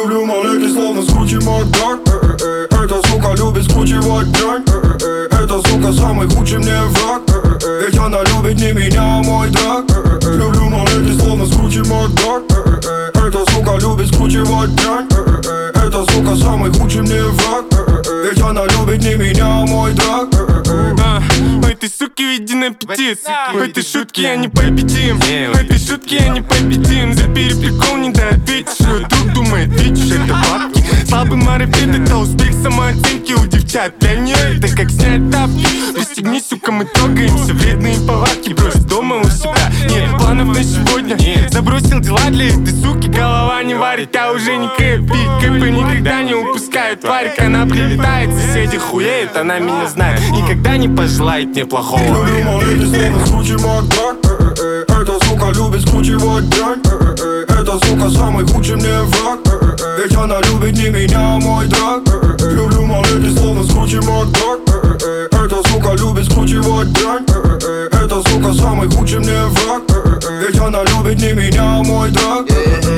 Люблю маленький, словно скручи Макдак. Эта сука любит скручивать дрянь. Эта сука самый худший мне враг. Ведь она любит не меня, а мой драк. Люблю маленький, словно скручи Макдак. Эта сука любит скручивать дрянь. Эта сука самый худший мне враг. Ведь она любит не меня, а мой драк. У этой суки виден аппетит. В этой шутке я не победим. В этой шутке я не победим. За переприкол не доответишь. Друг думает, видишь, это бабки. Слабый марафет, это успех самооценки у девчат. Для нее это как снять тапки. Пристегнись, сука, мы трогаемся. Вредные повадки брось дома у себя. Нет планов на сегодня. Забросил дела для этой суки. Голова не варит, а уже не кэпит. Кэпы никогда не упускают тварик. Она прилетает, соседи хуеют. Она меня знает, никогда не пожелает мне плохого. Люблю маленький, словно скручи Макдак. Эта сука любит скручивать дрянь. Эта сука самый худший мне враг. Ведь она любит не меня, а мой драк. Люблю маленький, словно скручи Макдак. Эта сука любит скручивать дрянь. Эта сука самый худший мне враг. Ведь она любит не меня, а мой драк.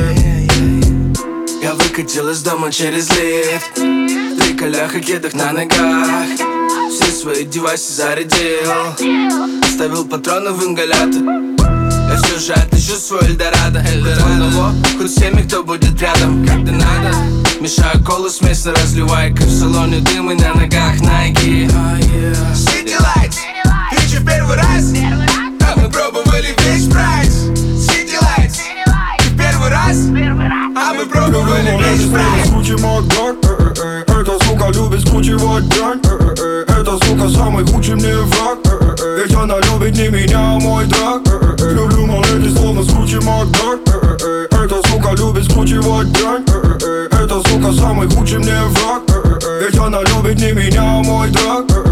Я выкатил из дома через лифт. Три колях и кедах на ногах. Все свои девайсы зарядил. Оставил патроны в ингалятор. Я все же отыщу свой Эльдорадо. Одного, хоть всеми, кто будет рядом, когда надо. Мешаю колу, смесь на разливайка. В салоне дым и на ногах Nike. City Lights, ты че первый раз? А мы пробовали весь прайс. City Lights, ты первый раз? А мы пробовали весь прайс. Скручи Макдак. Эта сука любит скручивать дрянь. Эта сука самый худший мне враг. Ведь она любит не меня, а мой драк. Люблю маленький, словно скручи Макдак. Эта сука любит скручивать дрянь. Эта сука самый худший мне враг. Ведь она любит не меня, а мой драк.